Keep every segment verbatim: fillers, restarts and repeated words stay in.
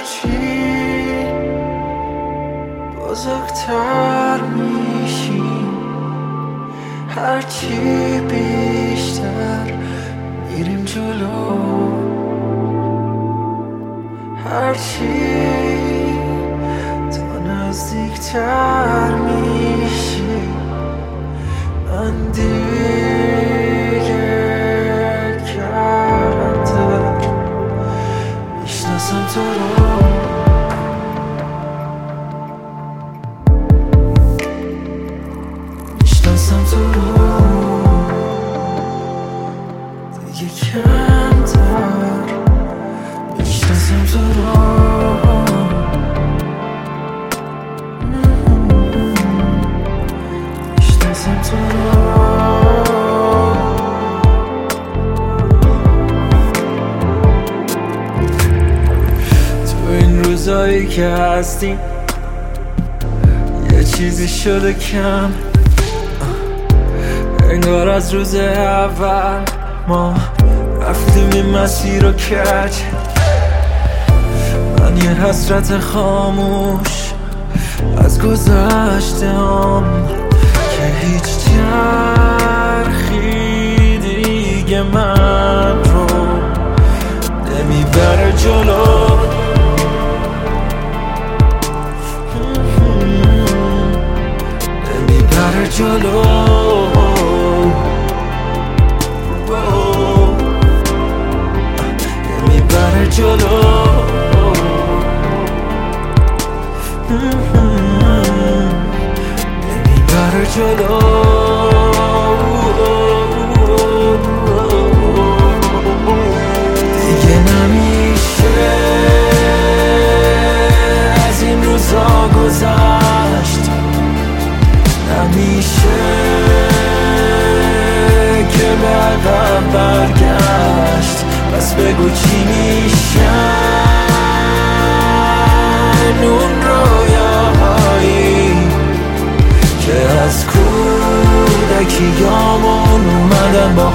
هرچی بزرگتر میشیم، هرچی بیشتر میریم جلو، هرچی تا نزدیکتر میشی من دیگه کمتر میشناسم تو رو. میشناسم تو رو دیگه کمتر میشناسم تو رو. میشناسم تو رو. تو این روزایی که هستیم یه چیزی شده کم، انگار از روز اول ما رفتیم این مسیر رو کج. من یه حسرت خاموش از گذشته هم که هیچ چرخی دیگه من رو نمیبره جلو. نمیبره جلو. نمیبره جلو. نمیبره جلو. دیگه نمیشه از این روزا گذشت، نمیشه که به عقب برگشت. پس بگو چی میشن اون رویاهایی که از کودکیامون اومدن با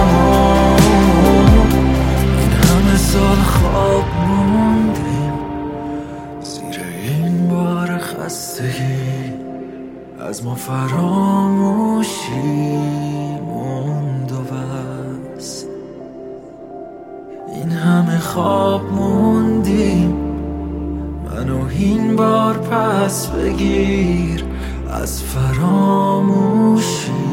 همون. این همه سال خواب موندیم زیر این بار خستگی، از ما فراموشی موند و بس. این همه خواب موندیم، منو این بار پس بگیر از فراموشی.